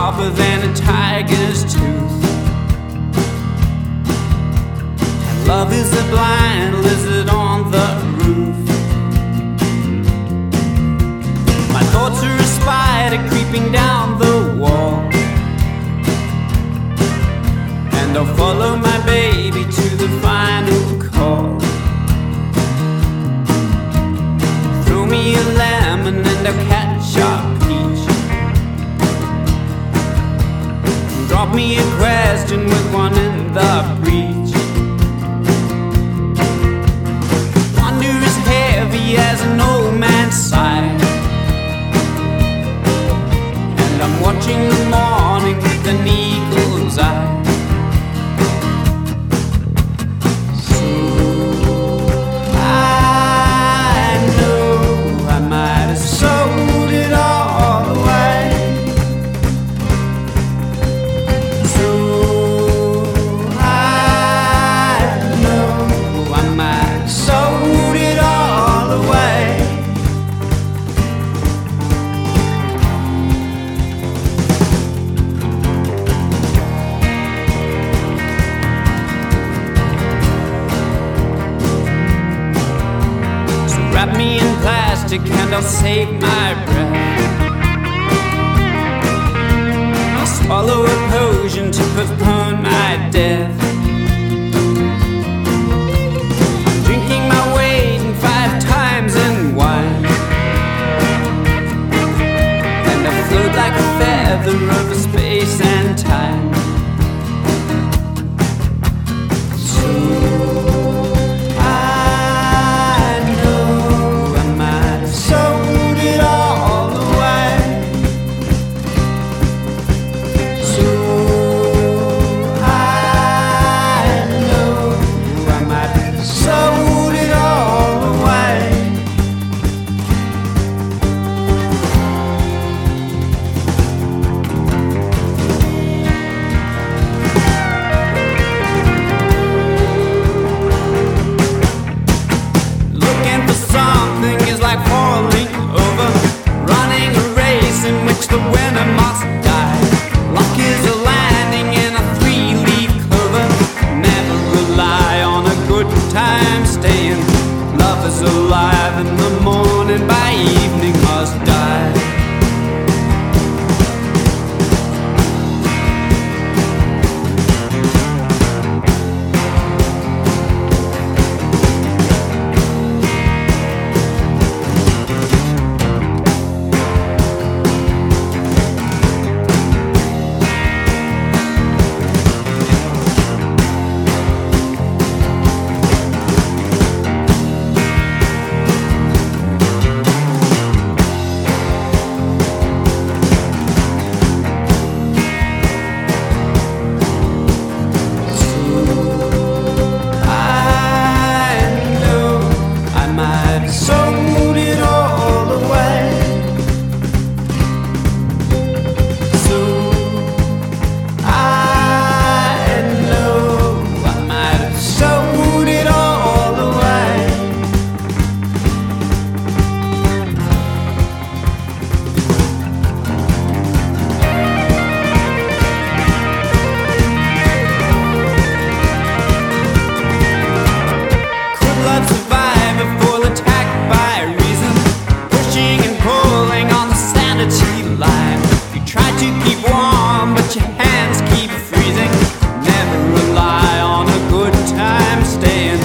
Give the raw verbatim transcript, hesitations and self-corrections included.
sharper than a tiger's tooth. And love is a blind lizard on the roof. My thoughts are a spider creeping down the wall, and I'll follow my baby to the final call. Throw me a lemon and I'll catch a peach. Drop me a question with one in the breach. Wonder is heavy as an old man's sigh, and I'm watching the morning with an eagle's eye. Wrap me in plastic and I'll save my breath. I'll swallow a potion to postpone my death. I'm drinking my weight in five times in wine, and I float like a feather over space and time. The winner must die. Luck is a landing in a three-leaf clover. Never rely on a good time staying. Love is alive in the morning, by evening must die. Your hands keep freezing. Never rely on a good time staying.